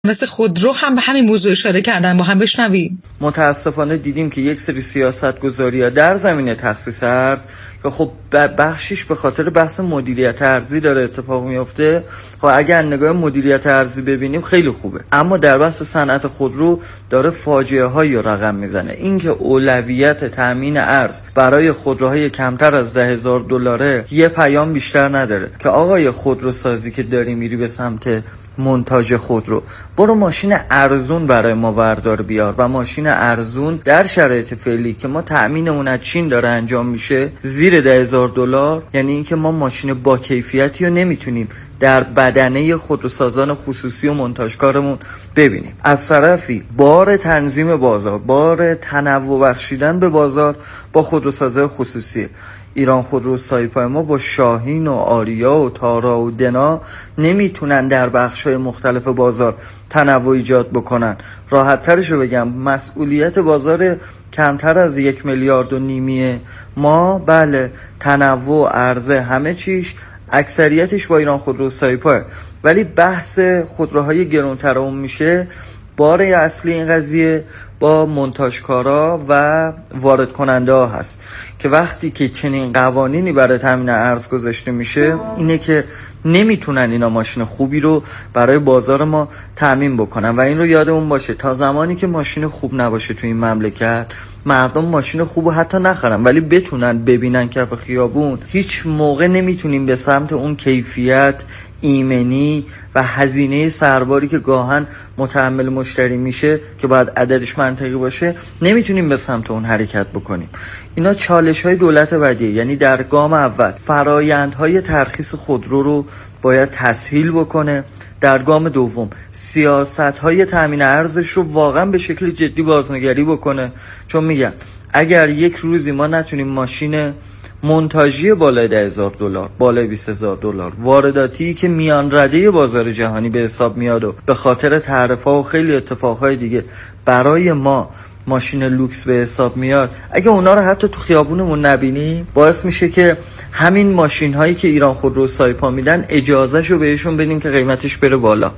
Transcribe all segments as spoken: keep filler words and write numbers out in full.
مثل خودرو هم به همین موضوع اشاره کردن، با هم بشنویم. متاسفانه دیدیم که یک سری سیاست‌گذاری‌ها در زمینه تخصیص ارز که خب بخشش به خاطر بحث مدیریت ارزی داره اتفاق میفته. خب اگر نگاه مدیریت ارزی ببینیم خیلی خوبه، اما در بحث صنعت خودرو داره فاجعه هایی رقم میزنه. اینکه اولویت تامین ارز برای خودروهای کمتر از ده هزار دلاره یه پیام بیشتر نداره که آقای خودروسازی که داری میری به سمت منتاج خودرو، برو ماشین ارزون برای ما وردار بیار. و ماشین ارزون در شرایط فعلی که ما تأمینمون از چین داره انجام میشه زیر ده هزار دلار، یعنی اینکه ما ماشین با کیفیتی رو نمیتونیم در بدنه خودروسازان خصوصی و منتاجکارمون ببینیم. از طرفی بار تنظیم بازار، بار تنوع بخشیدن به بازار با خودروسازای خصوصی. ایران خودرو سایپا ما با شاهین و آریا و تارا و دنا نمیتونن در بخش‌های مختلف بازار تنوع ایجاد بکنن. راحت ترشو بگم، مسئولیت بازار کمتر از یک میلیارد و نیمی ما، بله تنوع عرضه همه چیش اکثریتش با ایران خودرو سایپا، ولی بحث خودروهای گرانتر اون میشه. بار اصلی این قضیه با منتاجکارا و وارد کننده ها هست که وقتی که چنین قوانینی برای تامین ارز گذاشته میشه اینه که نمیتونن اینا ماشین خوبی رو برای بازار ما تامین بکنن. و این رو یادمون باشه تا زمانی که ماشین خوب نباشه تو این مملکت، مردم ماشین خوب رو حتی نخرن ولی بتونن ببینن کف خیابون، هیچ موقع نمیتونیم به سمت اون کیفیت، ایمنی و هزینه سرباری که گاهن متحمل مشتری میشه که باید عددش منطقی باشه، نمیتونیم به سمت اون حرکت بکنیم. اینا چالش های دولت بعدیه. یعنی در گام اول فرایندهای ترخیص خودرو رو باید تسهیل بکنه، در گام دوم سیاست‌های تامین ارزش رو واقعا به شکل جدی بازنگری بکنه. چون میگم اگر یک روزی ما نتونیم ماشین منتاجی بالای ده هزار دلار، بالای بیست هزار دلار، وارداتی که میان رده بازار جهانی به حساب میاد و به خاطر تعرفه‌ها و خیلی اتفاقهای دیگه برای ما ماشین لوکس به حساب میاد، اگه اونا رو حتی تو خیابونمون نبینیم، باعث میشه که همین ماشین هایی که ایران خودرو سایپا میدن اجازهشو بهشون بدیم که قیمتش بره بالا.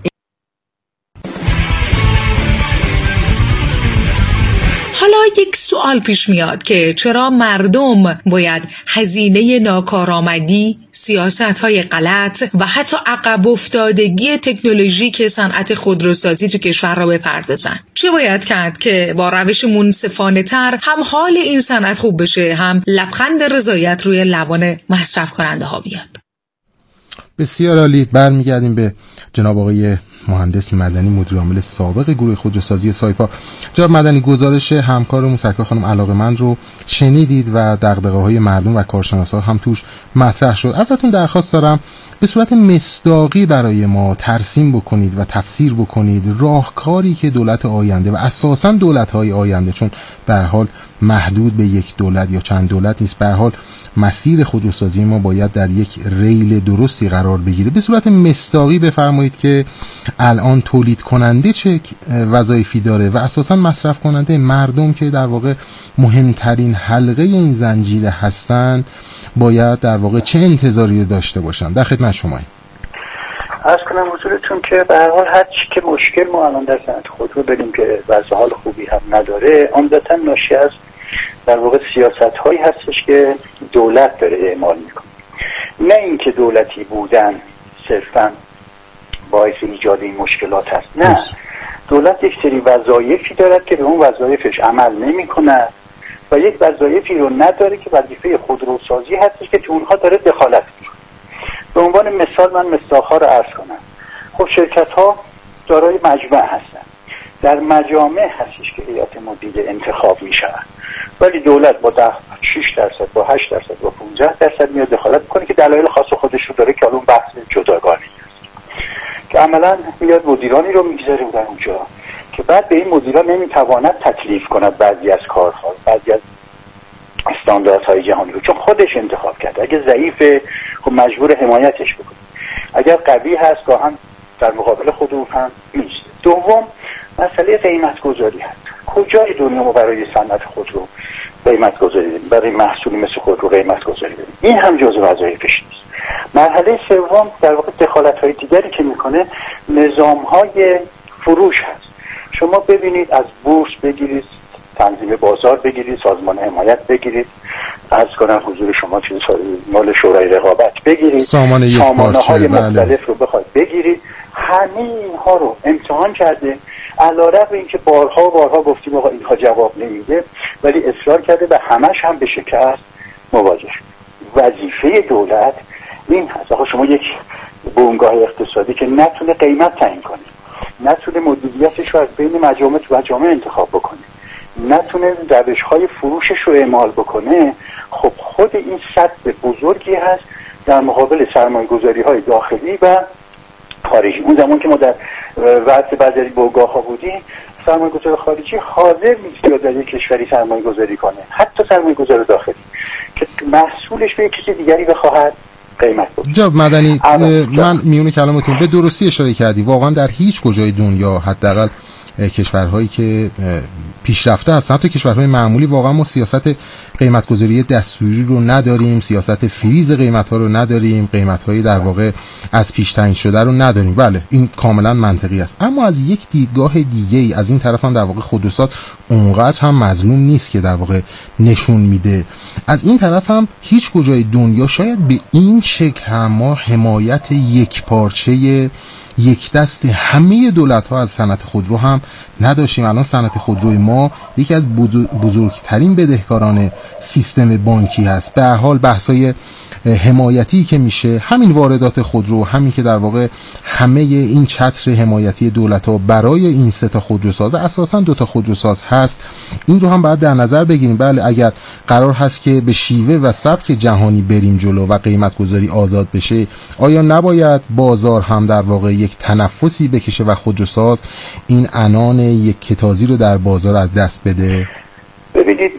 حالا یک سوال پیش میاد که چرا مردم باید هزینه ناکارآمدی، سیاست‌های غلط و حتی عقب افتادگی تکنولوژیک صنعت خودروسازی تو کشور را بپردازن؟ چه باید کرد که با روش منصفانه تر هم حال این صنعت خوب بشه، هم لبخند رضایت روی لبان مصرف کننده ها بیاد؟ بسیار عالی. برمیگردیم به جناب آقای مهندس مدنی، مدیر عامل سابق گروه خودروسازی سایپا. جناب مدنی، گزارش همکارمون سرکار خانم علاقه‌مند رو شنیدید و دغدغه‌های مردم و کارشناسا هم توش مطرح شد. ازتون درخواست دارم به صورت مصداقی برای ما ترسیم بکنید و تفسیر بکنید راهکاری که دولت آینده و اساساً دولت‌های آینده، چون به هر حال محدود به یک دولت یا چند دولت نیست، به هر حال مسیر خودروسازی ما باید در یک ریل درستی قرار بگیره. به صورت مصداقی بفرمایید که الان تولید کننده چه وظایفی داره و اساساً مصرف کننده، مردم که در واقع مهمترین حلقه این زنجیره هستند، باید در واقع چه انتظاری رو داشته باشن؟ در خدمت شماییم. عرض کنم حضورتون که به هر حال هر چی که مشکل ما الان در صنعت خودرو بدیم که وضع حال خوبی هم نداره، عمدتاً ناشی از در واقع سیاست هایی هستش که دولت داره اعمال میکنه، نه اینکه دولتی بودن صرفاً باعث ایجاد این مشکلات هست. نه، دولت یک سری وظایفی دارد که به اون وظایفش عمل نمیکنه و یک وظایفی رو نداره که وظیفه خودروسازی هستش که تو اونها داره دخالت میکنه. به عنوان مثال من مصداق‌ها رو عرض کنم. خب شرکت ها دارای مجمع هستن، در مجامع هستش که هیئت مدیره انتخاب میشود، ولی دولت با ده شش درصد با هشت درصد با پانزده درصد میاد دخالت میکنه که دلایل خاص خودش رو داره که اون بحث جداگانه است، که عملا میاد مدیرانی رو میگذاره در اونجا که بعد به این مدیران نمیتواند تکلیف کند بعضی از کارها، بعضی از استانداردهای جهانی رو، چون خودش انتخاب کرده. اگه ضعیفه خب مجبور حمایتش بکنه، اگر قوی هست گاهن در مقابل خود اون هم نیست. دوم، مسئله قیمت گذاری هست. کجای دنیا ما برای صنعت خودرو قیمت گذاری داریم، برای محصولی مثل خودرو قیمت گذاری داریم؟ این هم جزء وظایفش نیست. مرحله سوم در واقع دخالت های دیگری که میکنه، نظام های فروش هست. شما ببینید از بورس بگیرید، تنظیم بازار بگیرید، سازمان حمایت بگیرید، عرض کنم حضور شما چیز مال شورای رقابت بگیرید، سامانه های مختلف رو بخواید بگیرید، همه اینها رو امتحان کرده، علیرغم اینکه بارها و بارها گفتیم آقا اینها جواب نمیده، ولی اصرار کرده و همش هم به شکست مواجه. وظیفه دولت این هست آقا شما یک بنگاه اقتصادی که نتونه قیمت تعیین کنه، نتونه مدیریتش رو از بین مجامع تو مجامع انتخاب بکنه، نتونه روش‌های فروشش رو اعمال بکنه، خب خود این سد بزرگی هست در مقابل سرمایه‌گذاری‌های داخلی و خارجی. اون زمان که ما در وقت بازاری بنگاه‌ها بودیم، سرمایه‌گذار خارجی حاضر نیست یا در یک کشوری سرمایه‌گذاری کنه، حتی سرمایه‌گذار داخلی که محصولش به کسی دیگری بخواهد قیمت بود. جناب مدنی، من میونه کلامتون به درستی اشاره کردی. واقعا در هیچ کجای دنیا، حداقل کشورهایی که پیشرفته هستن، حتی کشورهای معمولی، واقعا ما سیاست قیمت‌گذاری دستوری رو نداریم، سیاست فریز قیمت‌ها رو نداریم، قیمت‌های در واقع از پیش تعیین شده رو نداریم. بله، این کاملا منطقی است. اما از یک دیدگاه دیگه‌ای، از این طرف هم در واقع خودروساز اونقدر هم مظلوم نیست که در واقع نشون میده. از این طرف هم هیچ کجای دنیا شاید به این شکل هم ما حمایت یک پارچه یک دست همه دولت ها از صنعت خودرو هم نداشتیم. الان صنعت خودروی ما یکی از بزرگترین بدهکاران سیستم بانکی هست. به هر حال بحثای حمایتی که میشه، همین واردات خودرو، همین که در واقع همه این چتر حمایتی دولت ها برای این سه تا خودروساز، اساسا دو تا خودروساز هست، این رو هم باید در نظر بگیریم. بله، اگر قرار هست که به شیوه و سبک جهانی بریم جلو و قیمت گذاری آزاد بشه، آیا نباید بازار هم در واقع یک تنفسی بکشه و خودروساز این عنان یک کتازی رو در بازار از دست بده؟ ببینید،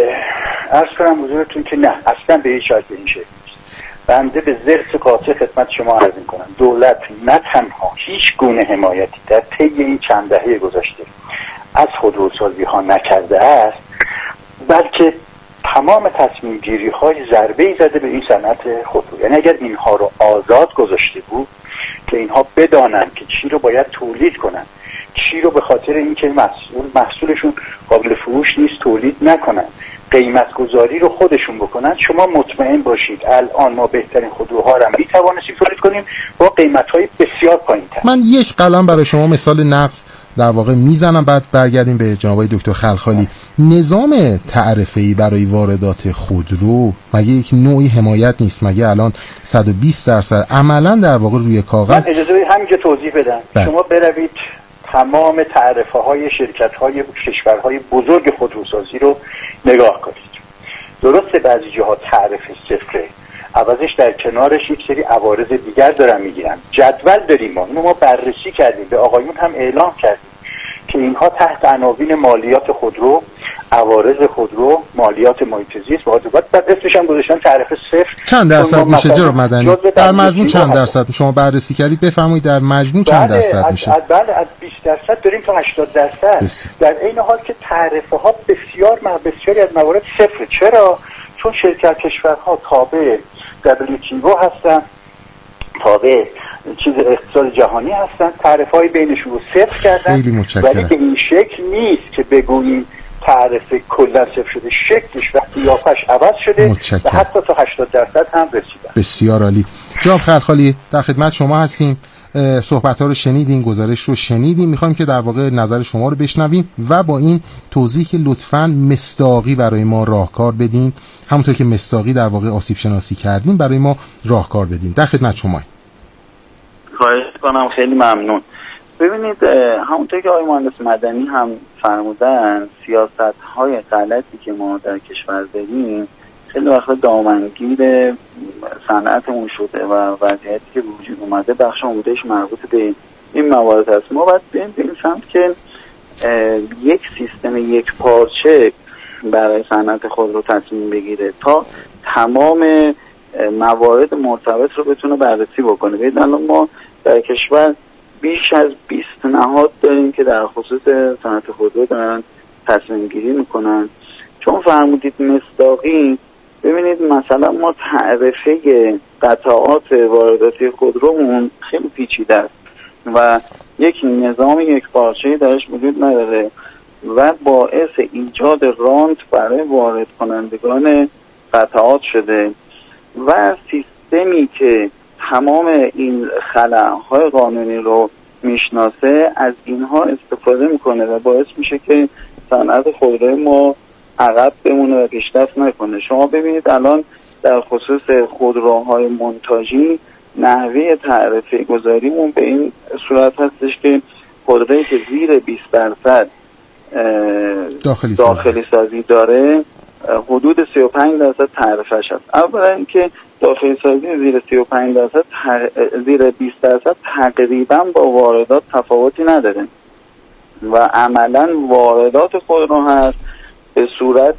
عرض کنم حضورتون که نه، اصلا به هیچ وجه این شکل نیست. بنده به ذرس قاطع خدمت شما عرض می‌کنم دولت نه تنها هیچ گونه حمایتی در طی این چند دهه گذشته از خودروسازی ها نکرده است، بلکه تمام تصمیم گیری های ضربه‌ای زده به این صنعت خودرو. یعنی اگر اینها رو آزاد گذاشته بود که اینها بدانن که چی رو باید تولید کنن، چی رو به خاطر اینکه محصول محصولشون قابل فروش نیست تولید نکنن، قیمت گذاری رو خودشون بکنن، شما مطمئن باشید الان ما بهترین خودروها رو می توانستیم تولید کنیم با قیمت‌های بسیار پایین‌تر. من یک قلم برای شما مثال نقض در واقع میزنم، بعد برگردیم به جناب دکتر خلخالی. نظام تعرفه‌ای برای واردات خودرو مگه یک نوعی حمایت نیست؟ مگه الان صد و بیست درصد عملاً در واقع روی کاغذ؟ من اجازه همینجا توضیح بدم. بله. شما بروید تمام تعرفه های شرکت های کشورهای بزرگ خودروسازی رو نگاه کنید. درسته بعضی جاها تعرفه صفره، عوضش در کنارش یک سری عوارض دیگر دارن میگیرن. جدول داریم ما، اینو ما بررسی کردیم، به آقایون هم اعلام کردیم که اینها تحت عناوین مالیات خودرو، عوارض خودرو، مالیات محیط زیست و عادبات، بعد اسمش هم گذاشتن تعرفه صفر. چند درصد میشه جناب مدنی؟ در مجموع چند درصد شما بررسی کردید؟ بفرمایید در مجموع چند درصد میشه؟ بله، از بیست درصد داریم تا هشتاد درصد. بس. در این حال که تعرفه ها بسیار بسیاری از موارد صفر. چرا؟ چون شرکت کشورها تابع دبلیو تی او هستن، تابع چیز اقتصاد جهانی هستن، تعرفه‌های بینشون رو صفر کردن. ولی به این شکل نیست که بگوییم تعرفه کلا صفر شده، شکلش و قیافش عوض شده متشکرم. و حتی تا هشتاد درصد هم رسیدن. بسیار عالی. جناب خلخالی، در خدمت شما هستیم. صحبت‌ها رو شنیدین، گزارش رو شنیدین، می‌خوایم که در واقع نظر شما رو بشنویم و با این توضیح که لطفاً مصداقی برای ما راهکار بدین، همونطور که مصداقی در واقع آسیب شناسی کردین برای ما راهکار بدین. در خدمت شما. خواهش کنم، خیلی ممنون. ببینید، همونطور که آقای مهندس مدنی هم فرمودن، سیاست‌های غلطی که ما در کشور داریم خیلی وقتا دامنگیر صنعتمون شده و وضعیتی که وجود اومده بخش عمده‌اش مربوط به این موارد هست. ما باید بریم به این سمت که یک سیستم یک پارچه برای صنعت خود رو تصمیم بگیره تا تمام موارد مرتبط رو بتونه بررسی بکنه. ببینید الان ما در کشور بیش از بیست نهاد داریم که در خصوص صنعت خودرو دارن تصمیم گیری میکنن. چون فرمودید مصداقی، ببینید مثلا ما تعرفه قطعات وارداتی خودرومون خیلی پیچیده است. و یک نظام یک پارچه‌ای درش وجود نداره و باعث ایجاد رانت برای وارد کنندگان قطعات شده و سیستمی که تمام این خلاهای قانونی رو میشناسه از اینها استفاده میکنه و باعث میشه که صنعت خودروی ما عقب بمونه و پیشرفت نکنه. شما ببینید الان در خصوص خودروهای مونتاژی نحوه تعرفه گذاریمون به این صورت هستش که خودرویی که زیر بیست درصد داخلی, داخلی سازی داره حدود سی و پنج درصد تعرفه‌اش هست. اولا اینکه داخلی سازی زیر سی و پنج درصد زیر بیست درصد تقریبا با واردات تفاوتی نداره و عملا واردات خودرو هست به صورت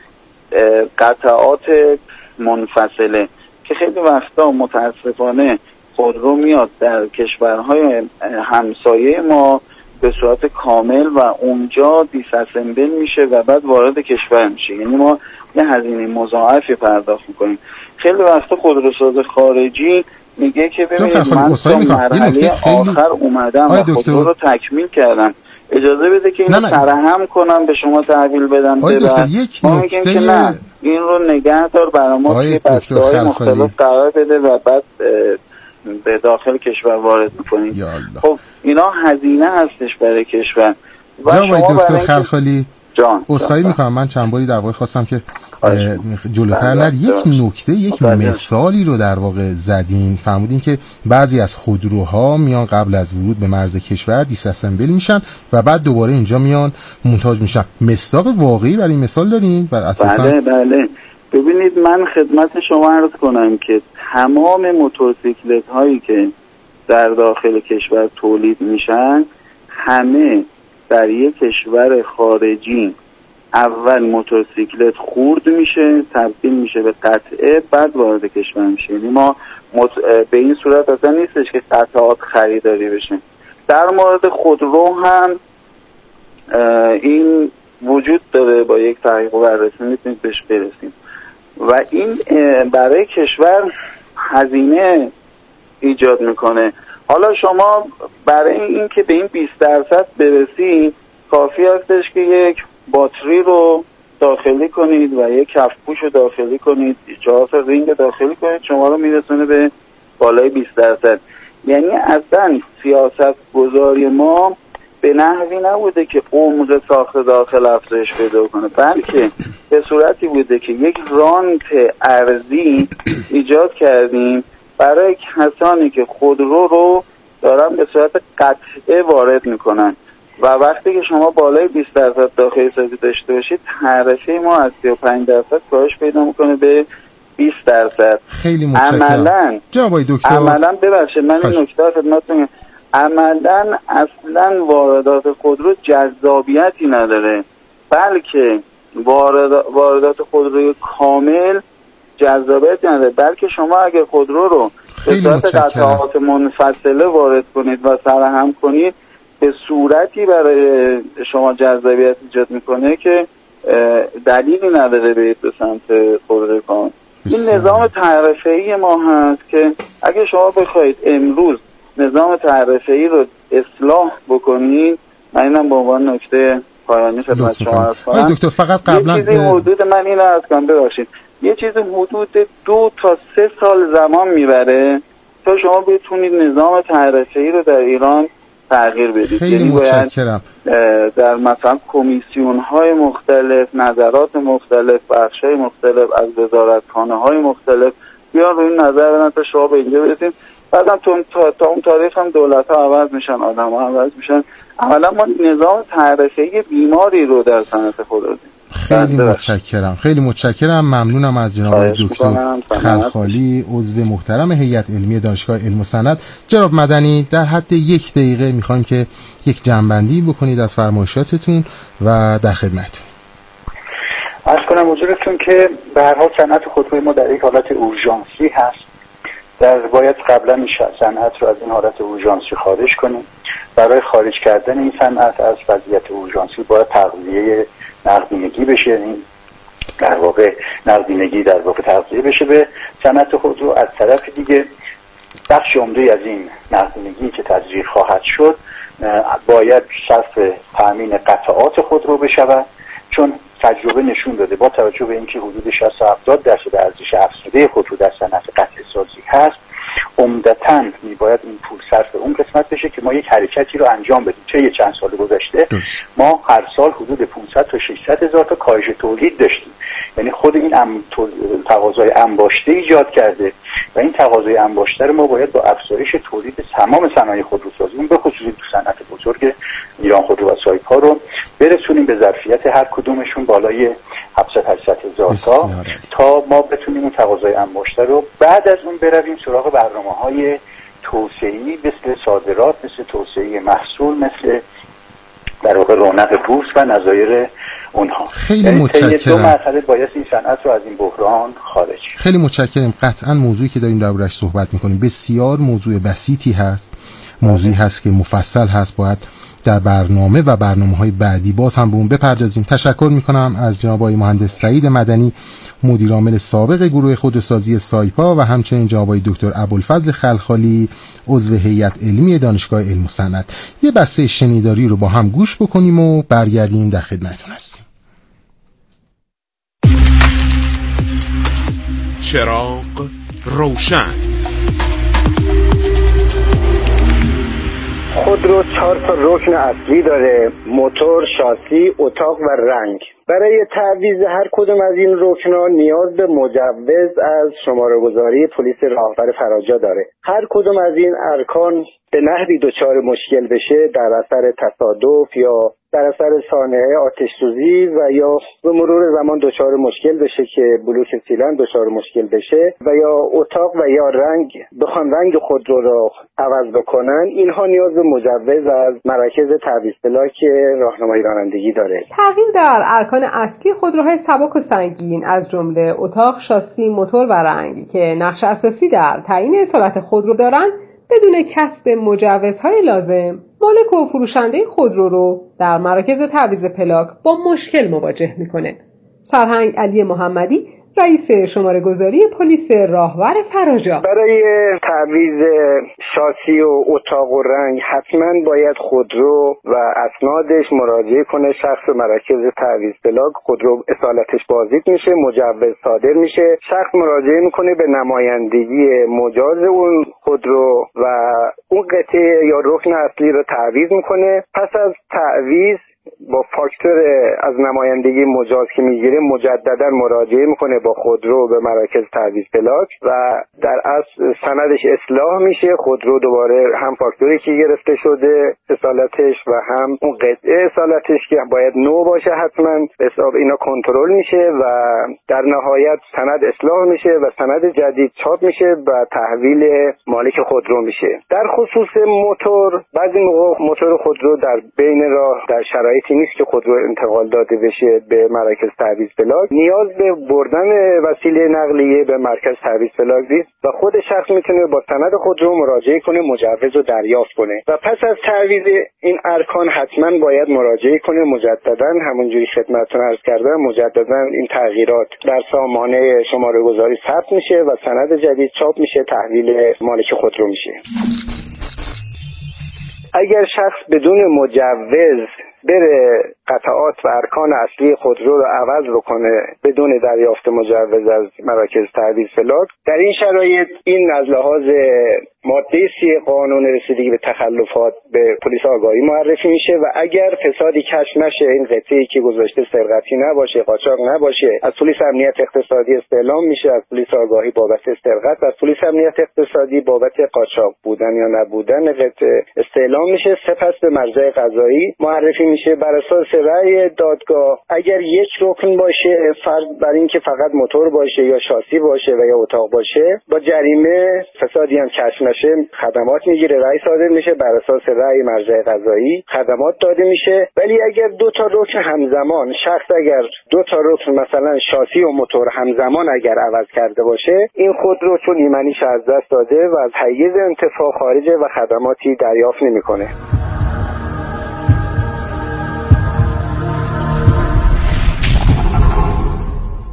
قطعات منفصله که خیلی وقتا متاسفانه خودرو میاد در کشورهای همسایه ما به صورت کامل و اونجا دیساسمبل میشه و بعد وارد کشور میشه، یعنی ما یه هزینه مضاعفی پرداخت میکنیم. خیلی وقتا خودروساز خارجی میگه که ببینید من تا مرحله آخر اومدم و خودرو رو تکمیل کردم، اجازه بده که اینو سرهم کنم به شما تحویل بدم. آقای دکتر یک نکته که نه این رو نگه دار برای ما توی بسته‌های مختلف قرار بده و بعد به داخل کشور وارد میکنیم. خب اینا هزینه هستش برای کشور. و شما دکتر خلخالی جان اصخایی میکنم، من چند باری در واقع خواستم که جلوتر نر یک نکته یک مثالی رو در واقع زدین، فرمودین که بعضی از خودروها میان قبل از ورود به مرز کشور دیساسمبل میشن و بعد دوباره اینجا میان مونتاژ میشن. مصداق واقعی برای این مثال دارین؟ و اساسا بله بله ببینید من خدمت شما عرض کنم که تمام موتورسیکلت هایی که در داخل کشور تولید میشن همه در یک کشور خارجی اول موتورسیکلت خورد میشه، تبدیل میشه به قطعه، بعد وارد کشور میشه. یعنی ما مت... به این صورت اصلا نیستش که قطعات خریداری بشه. در مورد خودرو هم این وجود داره، با یک تحقیق و بررسی میتونید بهش برسیم و این برای کشور هزینه ایجاد میکنه. حالا شما برای این که به این بیست درصد برسید کافی هستش که یک باتری رو داخلی کنید و یک کفپوش رو داخلی کنید، چهار تا رینگ داخلی کنید، شما رو میرسونه به بالای بیست درصد. یعنی اصلا سیاست گذاری ما به نحوی نبوده که عمق ساخت داخل افزایش پیدا کنه، بلکه به صورتی بوده که یک رانت ارزی ایجاد کردیم برای کسانی که خودرو رو دارن به صورت قطعه وارد میکنن و وقتی که شما بالای بیست درصد داخلی سازی داشته باشید تعرفه ما از سی و پنج درصد کاهش پیدا میکنه به بیست درصد. خیلی متشکرم. عملاً جناب دکتر عملاً ببخشید من این نکته خدمتتون، عملاً اصلاً واردات خودرو جذابیتی نداره، بلکه وارد واردات خودروی کامل جذابیتی نداره، بلکه شما اگه خودرو رو به صورت قطعات منفصله وارد کنید و سرهم کنید به صورتی برای شما جذابیت ایجاد میکنه که دلیلی نداره برید به سمت خودروی کامل. این نظام تعرفه‌ای ما هست که اگه شما بخواید امروز نظام تعرفه‌ای رو اصلاح بکنید، من اینم به عنوان نکته پایانی خدمت شما عرض کنم. دکتر فقط قبلا یه چیزی حدود من اینو عرض کنم ببخشید یه چیزی حدود دو تا سه سال زمان میبره تا شما بتونید نظام تعرفه‌ای رو در ایران تغییر بدید. خیلی متشکرم. در مثلا کمیسیون‌های مختلف، نظرات مختلف، بخش‌های مختلف از وزارتخانه‌های مختلف بیان روی این نظر بدن تا شما به اینجا برسید. بعدم تا, تا اون تاریخ هم دولت‌ها عوض میشن، آدم‌ها عوض میشن. اولا ما نظام تعرفه‌ای بیماری رو در صنعت خود داریم. خیلی متشکرم. خیلی متشکرم. ممنونم از جناب دکتر خلخالی عضو محترم هیئت علمی دانشگاه علم و صنعت. جناب مدنی در حد یک دقیقه میخوایم که یک جنبندی بکنید از فرمایشاتتون و در خدمتتون. عرض کنم حضورتون که به هر حال صنعت خودروی ما در یک حالت اورژانسی هست. در باید قبلا این صنعت رو از این حالت اورژانسی خارج کنیم. برای خارج کردن این صنعت از وضعیت اورژانسی باید تغذیه نقدینگی بشه، این در واقع نقدینگی در واقع تغذیه بشه به صنعت خودرو. از طرف دیگه بخش عمده از این نقدینگی که تزریق خواهد شد باید صرف تامین قطعات خودرو بشود، چون تجربه نشون داده با توجه به اینکه حدود شصت تا هفتاد درصد ارزش افزوده خودرو در صنعت قطع سازی هست، عمدتاً میباید این پول صرف اون قسمت بشه که ما یک حرکتی رو انجام بدیم. چه یه چند سال گذشته ما هر سال حدود پانصد تا ششصد هزار تا کاهش تولید داشتیم، یعنی خود این ام... تقاضای انباشته ایجاد کرده و این تقاضای انباشته رو ما باید با افزایش تولید تمام صنایع خودروسازی، اون به خصوص تو صنعت بزرگ ایران خودرو و سایپا رو برسونیم به ظرفیت هر کدومشون بالای هفتصد تا هشتصد هزار تا تا ما بتونیم اون تقاضای انباشته رو بعد از اون برویم سراغ برنامه‌های توسعه‌ای مثل صادرات، مثل توسعه محصول، مثل در واقع رونق بورس و نظایر اونها. خیلی یعنی متشکرم. دو مرحله باید این صنعت رو از این بحران خارج. خیلی متشکرم. قطعا موضوعی که داریم دربارش صحبت میکنیم بسیار موضوع بسیطی هست، موضوعی هست که مفصل هست، باید در برنامه و برنامه‌های بعدی باز هم به اون بپردازیم. تشکر میکنم از جناب آقای مهندس سعید مدنی، مدیر عامل سابق گروه خودروسازی سایپا، و همچنین جناب آقای دکتر ابوالفضل خلخالی، عضو هیئت علمی دانشگاه علم و صنعت. یه بسته شنیداری رو با هم گوش بکنیم و برگردیم در خدمتتون هستیم. چراغ روشن. خودرو چهار تا رکن اصلی داره: موتور، شاسی، اتاق و رنگ. برای تعویض هر کدوم از این رکن‌ها نیاز به مجوز از شماره‌گذاری پلیس راهور فراجا داره. هر کدوم از این ارکان به نحوی دچار مشکل بشه در اثر تصادف یا در اثر صانعه آتش‌سوزی و یا به مرور زمان دچار مشکل بشه که بلوک سیلن دچار مشکل بشه و یا اتاق و یا رنگ بخوان رنگ خودرو رو عوض بکنن، اینها نیاز به مجوز از مراکز تعویض پلاک راهنمایی رانندگی داره. تغییر در ارکان اصلی خودروهای سبک و سنگین از جمله اتاق، شاسی، موتور و رنگ که نقش اساسی در تعیین اصالت خودرو دارند، بدون کسب مجوزهای لازم مالک و فروشنده خودرو رو در مراکز تعویض پلاک با مشکل مواجه میکنه. سرهنگ علی محمدی، رئیس شماره گذاری پلیس راهور فراجا: برای تعویض شاسی و اتاق و رنگ حتما باید خودرو و اسنادش مراجعه کنه شخص مراکز تعویض پلاک. خودرو اصالتش بازدید میشه، مجوز صادر میشه، شخص مراجعه میکنه به نمایندگی مجاز اون خودرو و اون قطعه یا رکن اصلی رو تعویض میکنه. پس از تعویض با فاکتور از نمایندگی مجاز که میگیره مجددا مراجعه میکنه با خودرو به مراکز تعویض پلاک و در اصل سندش اصلاح میشه. خودرو دوباره هم فاکتوری که گرفته شده اصالتش و هم اون قطعه اصالتش که باید نو باشه حتما حساب اینا کنترل میشه و در نهایت سند اصلاح میشه و سند جدید چاپ میشه و تحویل مالک خودرو میشه. در خصوص موتور، بعضی موقع موتور خودرو در بین راه در شرایطی نیست که خودرو انتقال داده بشه به مراکز تعویض پلاک، نیاز به بردن وسیله نقلیه به مرکز تعویض پلاک نیست و خود شخص میتونه با سند خودرو مراجعه کنه، مجوز رو دریافت کنه و پس از تعویض این ارکان حتما باید مراجعه کنه مجددا، همونجوری خدمتتون عرض کردم، مجددا این تغییرات در سامانه شماره گذاری ثبت میشه و سند جدید چاپ میشه، تحویل مالک خودرو میشه. اگر شخص بدون مجوز بره قطعات و ارکان اصلی خودرو رو عوض بکنه بدون دریافت مجوز از مراکز تعویض پلاک، در این شرایط این از لحاظ ماده سی قانون رسیدگی به تخلفات به پلیس آگاهی معرفی میشه و اگر فسادی کشف نشه، این قطعه‌ای که گذاشته سرقتی نباشه، قاچاق نباشه، از پلیس امنیت اقتصادی استعلام میشه، از پلیس آگاهی بابت سرقت، از پلیس امنیت اقتصادی بابت قاچاق بودن یا نبودن قطعه استعلام میشه، سپس به مرجع قضایی معرفی میشه. بر اساس رأی دادگاه اگر یک رکن باشه، فرض بر این که فقط موتور باشه یا شاسی باشه و یا اتاق باشه، با جریمه فسادی هم کشف نشه خدمات میگیره، رأی صادر میشه، بر اساس رأی مرجع قضایی خدمات داده میشه. ولی اگر دو تا رکن همزمان، شخص اگر دو تا رکن مثلا شاسی و موتور همزمان اگر عوض کرده باشه، این خودرو چون ایمنیش از دست داده و از حیز انتفاع خارجه و خدماتی دریافت نمیکنه.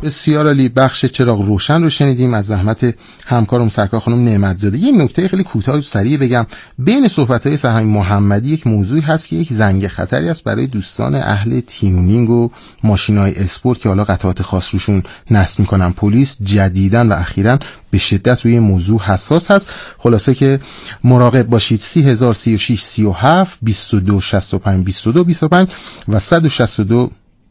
بسیار عالی. بخش چراغ روشن رو شنیدیم از زحمت همکارم سرکار خانم نعمتزاده. یه نکته خیلی کوتاه و سریع بگم، بین صحبت‌های سرهنگ محمدی یک موضوعی هست که یک زنگ خطری است برای دوستان اهل تیونینگ و ماشین‌های اسپورت که حالا قطعات خاص روشون نصب می‌کنن. پلیس جدیداً و اخیراً به شدت روی موضوع حساس هست. خلاصه که مراقب باشید. سی هزار سی و شش سی و هفت بیست و دو شصت و پنج بیست و دو بیست و پنج و صد و شصت و دو.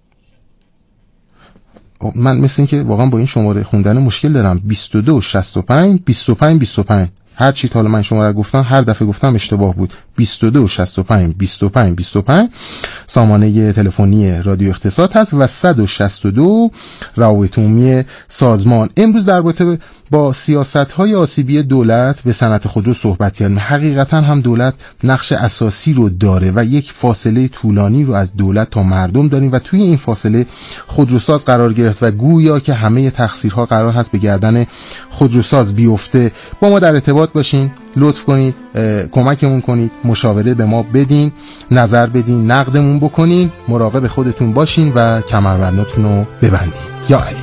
من مثل این که واقعا با این شماره خوندن مشکل دارم. بیست و دو شصت و پنج بیست و پنج بیست و پنج. هر چی تا حالا من شماره گفتم هر دفعه گفتم اشتباه بود. بیست و دو شصت و پنج بیست و پنج بیست و پنج سامانه تلفنی رادیو اقتصاد هست و صد و شصت و دو روابط عمومی سازمان. امروز در رابطه با سیاست‌های آسیبی دولت به صنعت خودرو صحبت کردیم. حقیقتا هم دولت نقش اساسی رو داره و یک فاصله طولانی رو از دولت تا مردم داریم و توی این فاصله خودروساز قرار گرفت و گویا که همه تقصیرها قرار هست به گردن خودروساز بیفته. با ما در ارتباط باشین، لطف کنید کمکمون کنید، مشاوره به ما بدین، نظر بدین، نقدمون بکنین، مراقب خودتون باشین و کمربنداتون رو ببندین. یا علی.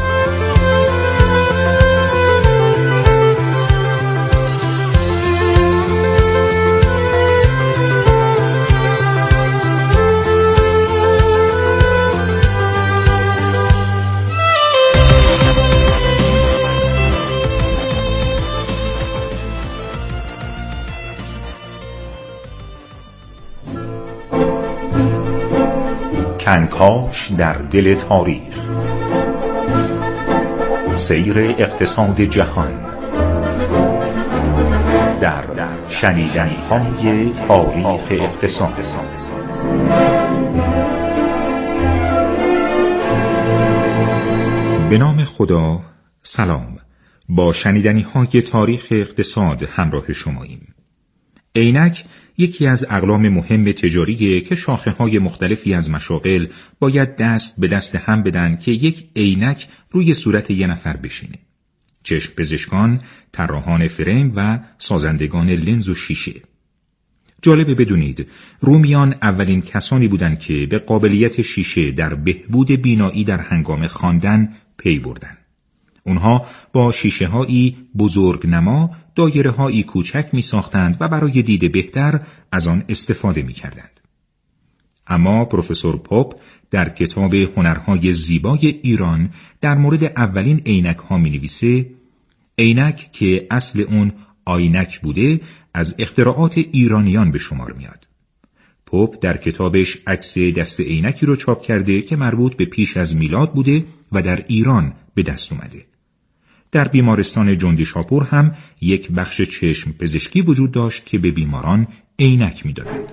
کنکاش در دل تاریخ، سیر اقتصاد جهان در شنیدنی‌های تاریخ اقتصاد. به نام خدا. سلام. با شنیدنی‌های تاریخ اقتصاد همراه شماییم. عینک یکی از اقلام مهم تجاریه که شاخه‌های مختلفی از مشاغل باید دست به دست هم بدن که یک عینک روی صورت یه نفر بشینه. چشم پزشکان، طراحان فریم و سازندگان لنز و شیشه. جالبه بدونید رومیان اولین کسانی بودند که به قابلیت شیشه در بهبود بینایی در هنگام خواندن پی بردن. اونها با شیشه هایی بزرگ نما دایره هایی کوچک می ساختند و برای دید بهتر از آن استفاده می کردند. اما پروفسور پوپ در کتاب هنرهای زیبای ایران در مورد اولین عینک ها می نویسه عینک که اصل اون آینک بوده از اختراعات ایرانیان به شمار میاد. پوپ در کتابش عکس دست عینکی رو چاپ کرده که مربوط به پیش از میلاد بوده و در ایران به دست اومده. در بیمارستان جندی شاپور هم یک بخش چشم پزشکی وجود داشت که به بیماران عینک می‌دادند.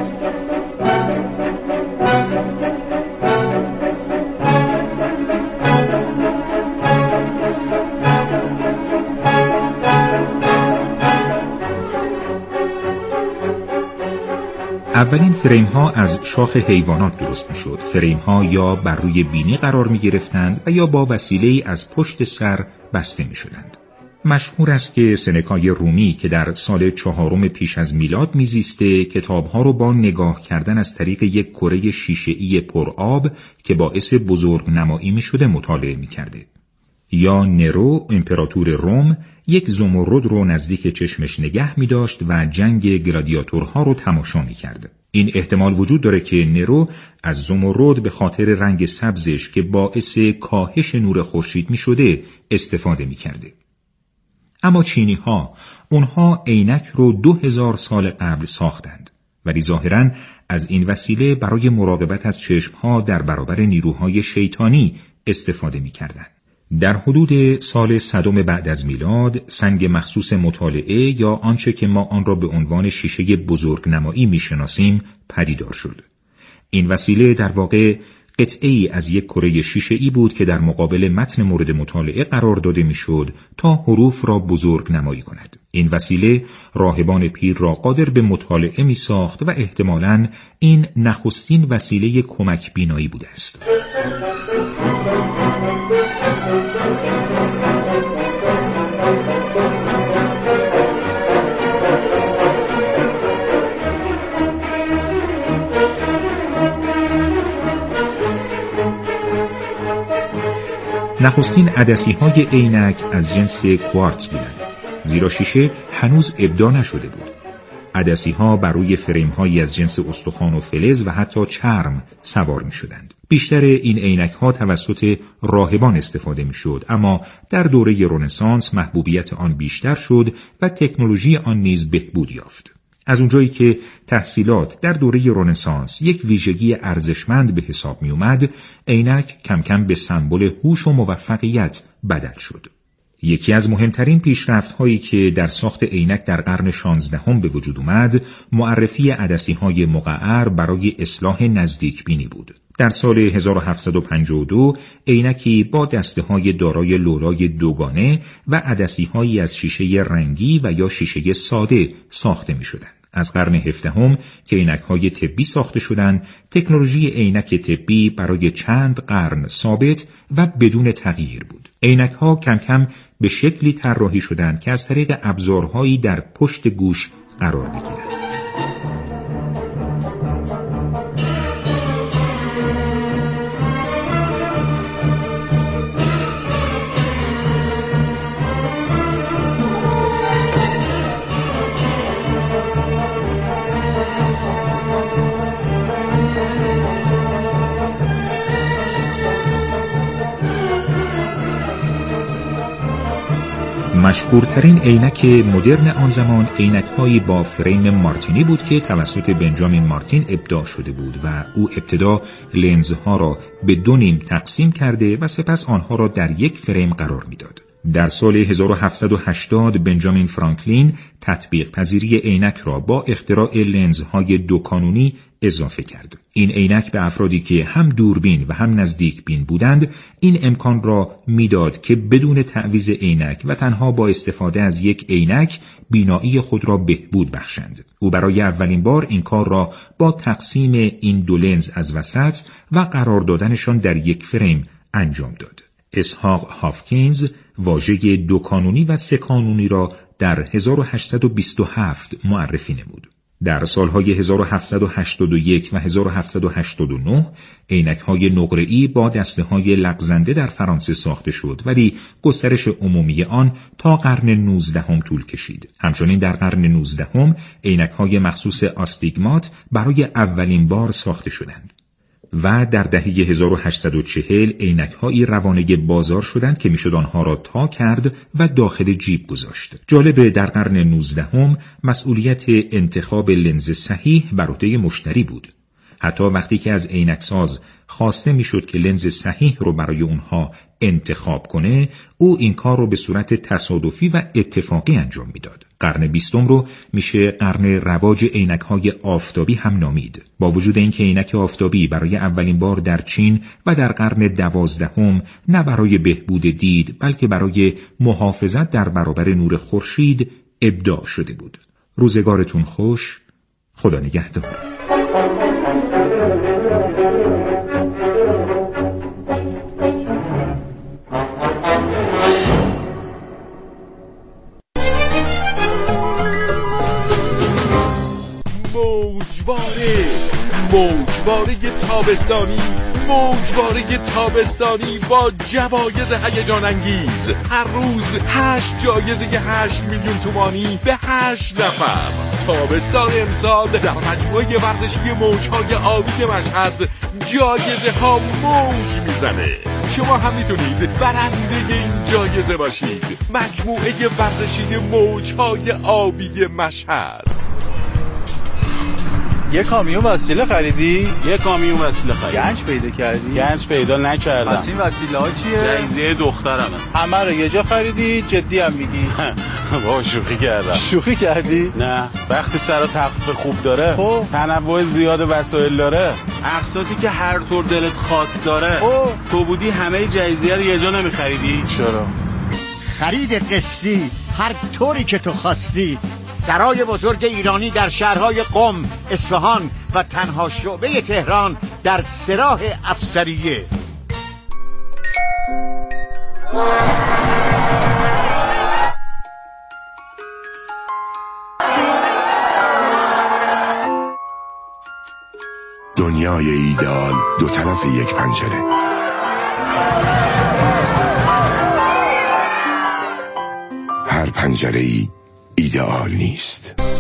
اولین فریم ها از شاخ حیوانات درست می شد. فریم ها یا بر روی بینی قرار می گرفتند و یا با وسیله از پشت سر بسته می شدند. مشهور است که سنکای رومی که در سال چهارم پیش از میلاد می زیسته کتاب ها رو با نگاه کردن از طریق یک کره شیشه‌ای پرآب که باعث بزرگ نمایی می شده مطالعه می کرده. یا نرو امپراتور روم یک زمرد رو نزدیک چشمش نگه می داشت و جنگ گلادیاتورها رو تماشا می کرد. این احتمال وجود داره که نرو از زمرد به خاطر رنگ سبزش که باعث کاهش نور خورشید می شده استفاده می کرده. اما چینی ها اونها عینک رو دو هزار سال قبل ساختند ولی ظاهراً از این وسیله برای مراقبت از چشم ها در برابر نیروهای شیطانی استفاده می کردند. در حدود سال صدم بعد از میلاد سنگ مخصوص مطالعه یا آنچه که ما آن را به عنوان شیشه بزرگنمایی میشناسیم پدیدار شد. این وسیله در واقع قطعه‌ای از یک کره شیشه‌ای بود که در مقابل متن مورد مطالعه قرار داده میشد تا حروف را بزرگ نمایی کند. این وسیله راهبان پیر را قادر به مطالعه می ساخت و احتمالاً این نخستین وسیله کمک بینایی بوده است. نخستین عدسی‌های عینک از جنس کوارتز بودند، زیرا شیشه هنوز ابداع نشده بود. عدسی‌ها بر روی فریم‌هایی از جنس استخوان و فلز و حتی چرم سوار می‌شدند. بیشتر این عینک‌ها توسط راهبان استفاده می‌شد، اما در دوره رنسانس محبوبیت آن بیشتر شد و تکنولوژی آن نیز بهبود یافت. از اونجایی که تحصیلات در دوره رنسانس یک ویژگی ارزشمند به حساب می اومد، عینک کم کم به سمبل هوش و موفقیت بدل شد. یکی از مهمترین پیشرفت‌هایی که در ساخت عینک در قرن شانزدهم به وجود اومد، معرفی عدسی‌های مقعر برای اصلاح نزدیکبینی بود. در سال هزار و هفتصد و پنجاه و دو عینکی با دسته‌های دارای لولای دوگانه و عدسی‌هایی از شیشه رنگی و یا شیشه ساده ساخته می‌شدند. از قرن هفدهم که عینک‌های طبی ساخته شدند، تکنولوژی عینک طبی برای چند قرن ثابت و بدون تغییر بود. عینک‌ها کم کم به شکلی طراحی شدند که از طریق ابزارهایی در پشت گوش قرار بگیرند. مشهورترین عینک مدرن آن زمان عینک‌هایی با فریم مارتینی بود که توسط بنجامین مارتین ابداع شده بود و او ابتدا لنزها را به دو نیم تقسیم کرده و سپس آنها را در یک فریم قرار می‌داد. در سال هزار و هفتصد و هشتاد بنجامین فرانکلین تطبیق پذیری عینک را با اختراع لنزهای دو کانونی اضافه کرد. این عینک به افرادی که هم دوربین و هم نزدیک بین بودند این امکان را میداد که بدون تعویض عینک و تنها با استفاده از یک عینک بینایی خود را بهبود بخشند. او برای اولین بار این کار را با تقسیم این دو لنز از وسط و قرار دادنشان در یک فریم انجام داد. اسحاق هافکینز واژه دو کانونی و سه کانونی را در هزار و هشتصد و بیست و هفت معرفی نمود. در سالهای هزار و هفتصد و هشتاد و یک و هزار و هفتصد و هشتاد و نه عینک‌های نقره‌ای با دسته‌های لغزنده در فرانسه ساخته شد، ولی گسترش عمومی آن تا قرن نوزدهم طول کشید. همچنین در قرن نوزدهم عینک‌های مخصوص آستیگمات برای اولین بار ساخته شدند. و در دهه هزار و هشتصد و چهل عینک‌هایی روانه بازار شدند که میشد آنها را تا کرد و داخل جیب گذاشت. جالب در قرن نوزدهم مسئولیت انتخاب لنز صحیح بر عهده مشتری بود. حتی وقتی که از عینک‌ساز خواسته میشد که لنز صحیح رو برای اونها انتخاب کنه، او این کار رو به صورت تصادفی و اتفاقی انجام میداد. قرن بیستم رو میشه قرن رواج عینک‌های آفتابی هم نامید. با وجود اینکه عینک آفتابی برای اولین بار در چین و در قرن دوازدهم نه برای بهبود دید بلکه برای محافظت در برابر نور خورشید ابداع شده بود. روزگارتون خوش. خدا نگهدار. موجواره موجواره تابستانی موجواره تابستانی با جوایز هیجان انگیز. هر روز هشت جایزه هشت میلیون تومانی به هشت نفر. تابستان امسال در مجموعه ورزشی موجهای آبی مشهد جایزه ها موج میزنه. شما هم میتونید برنده این جایزه باشید. مجموعه ورزشی موجهای آبی مشهد. یه کامیون وسیله خریدی؟ یه کامیون وسیله خریدم. گنج پیدا کردی؟ گنج پیدا نکردم. پس این وسیله ها چیه؟ جایزه دخترمه. همه رو یه جا خریدی؟ جدی هم میگی؟ با شوخی کردم. شوخی کردی؟ نه، وقتی سر تخفیف خوب داره، خب تنوع زیاد وسایل داره، اقساطی که هر طور دلت خواست داره. خب تو بودی همه جایزه رو یه جا نمیخریدی؟ چرا؟ خرید قسطی هر طوری که تو خواستی. سرای بزرگ ایرانی در شهرهای قم، اصفهان و تنها شعبه تهران در سراح افسریه. دنیای ایدئال دو طرف یک پنجره. پنجره‌ای ایدئال نیست.